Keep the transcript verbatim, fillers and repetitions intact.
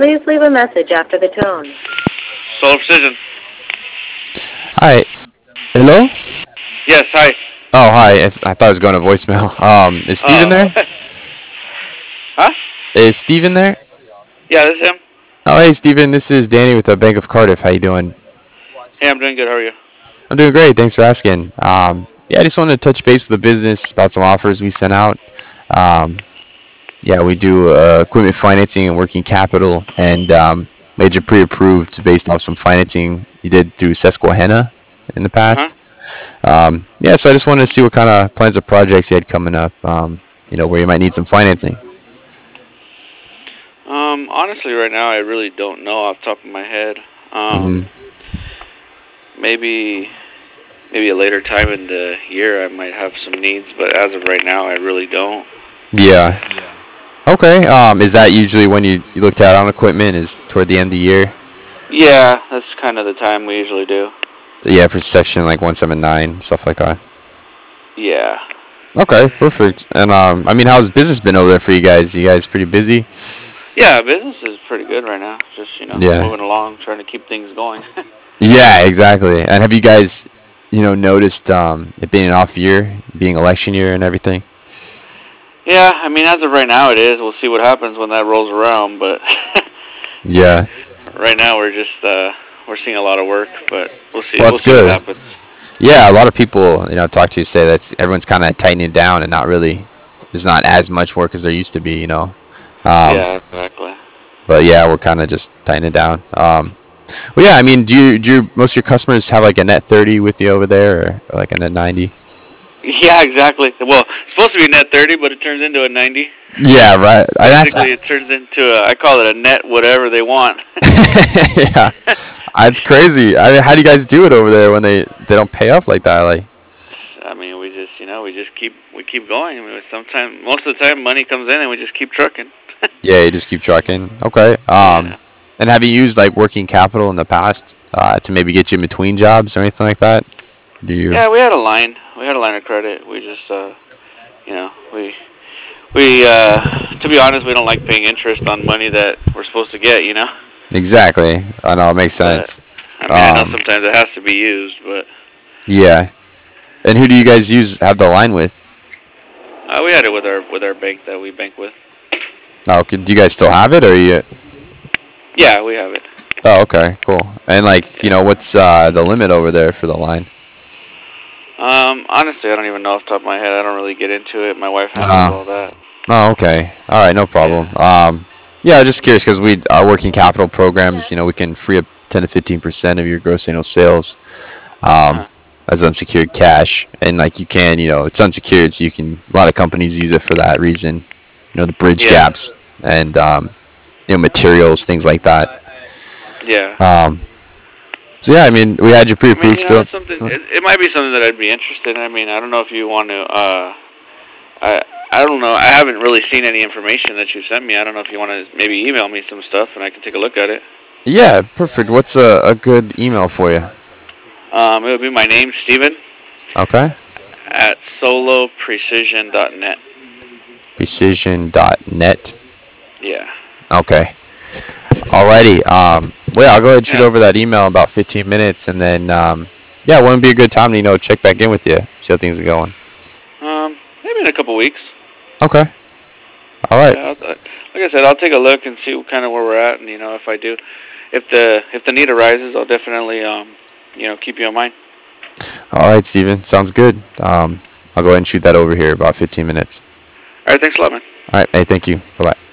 Please leave a message after the tone. Solar Precision. Hi. Hello? Yes, hi. Oh, hi. I, th- I thought I was going to voicemail. Um, is Steven Oh. there? Huh? Is Steven there? Yeah, this is him. Oh, hey, Steven. This is Danny with the Bank of Cardiff. How you doing? Hey, I'm doing good. How are you? I'm doing great. Thanks for asking. Um, yeah, I just wanted to touch base with the business about some offers we sent out. Um, yeah, we do uh, equipment financing and working capital, and um, made you pre-approved based off some financing you did through Susquehanna in the Uh-huh. past. Um, yeah, so I just wanted to see what kind of plans or projects you had coming up. Um, you know, where you might need some financing. Um, honestly, right now, I really don't know off the top of my head. hmm Um, maybe, maybe a later time in the year, I might have some needs, but as of right now, I really don't. Yeah. Okay. Um, is that usually when you, you looked out on equipment? Is toward the end of the year? Yeah, that's kind of the time we usually do. Yeah, for section like one seven nine stuff like that. Yeah. Okay, perfect. And um, I mean, how's business been over there for you guys? You guys pretty busy? Yeah, business is pretty good right now. Just, you know, Yeah. moving along, trying to keep things going. Yeah, exactly. And have you guys, you know, noticed um, it being an off year, being election year and everything? Yeah, I mean, as of right now, it is. We'll see what happens when that rolls around, but Yeah. right now we're just uh, we're seeing a lot of work, but we'll see. Well, We'll that's see what good. happens. Yeah, a lot of people, you know, talk to say that everyone's kind of tightening down and not really, there's not as much work as there used to be, you know. Um, Yeah, exactly. but yeah, we're kind of just tightening down. Um, well, yeah, I mean, do you, do you, most of your customers have like a net thirty with you over there, or, or like a net ninety? Yeah, exactly. Well, it's supposed to be net thirty, but it turns into a ninety. Yeah, right. I, that's Basically, it turns into a, I call it a net whatever they want. yeah, that's crazy. I mean, how do you guys do it over there when they they don't pay up like that? Like, I mean, we just, you know, we just keep we keep going. I mean, sometimes, most of the time, money comes in and we just keep trucking. yeah, you just keep trucking. Okay. Um, Yeah. and have you used like working capital in the past uh, to maybe get you in between jobs or anything like that? Do you? Yeah, we had a line. We had a line of credit. We just, uh, you know, we we uh, to be honest, we don't like paying interest on money that we're supposed to get. You know. Exactly. I know it makes But sense. I mean, I know Um, sometimes it has to be used, but yeah. And who do you guys use have the line with? uh, we had it with our with our bank that we bank with. Oh, okay, do you guys still have it, or you? Yeah, we have it. Oh, okay, cool. And like, you Yeah. know, what's uh, the limit over there for the line? Um, honestly, I don't even know off the top of my head. I don't really get into it. My wife handles Uh, all that. oh, okay. All right, no problem. Yeah. Um, yeah, I was just curious because we our working capital programs, you know, we can free up ten to fifteen percent of your gross annual sales um, Uh-huh. as unsecured cash, and like you can, you know, it's unsecured, so you can. A lot of companies use it for that reason. You know, the bridge Yeah. gaps and um, you know, materials, things like that. Yeah. Um, so yeah, I mean, we had you I mean, pre-approved you know, still. it's something. It, it might be something that I'd be interested in. I mean, I don't know if you want to. Uh, I I don't know. I haven't really seen any information that you sent me. I don't know if you want to maybe email me some stuff and I can take a look at it. Yeah, perfect. What's a, a good email for you? Um, it would be my name, Steven, Okay. at solo precision dot net. Precision dot net. Yeah. Okay. Alrighty. Um, well, yeah, I'll go ahead and shoot Yeah. over that email in about fifteen minutes, and then um, yeah, wouldn't be a good time to you know check back in with you, see how things are going. Um, maybe in a couple weeks. Okay. All right. Yeah. I'll, uh, like I said, I'll take a look and see what kind of where we're at, and you know, if I do, if the if the need arises, I'll definitely um, you know, keep you in mind. All right, Steven. Sounds good. Um, I'll go ahead and shoot that over here in about fifteen minutes. All right. Thanks a lot, man. All right. Hey, thank you. Bye bye.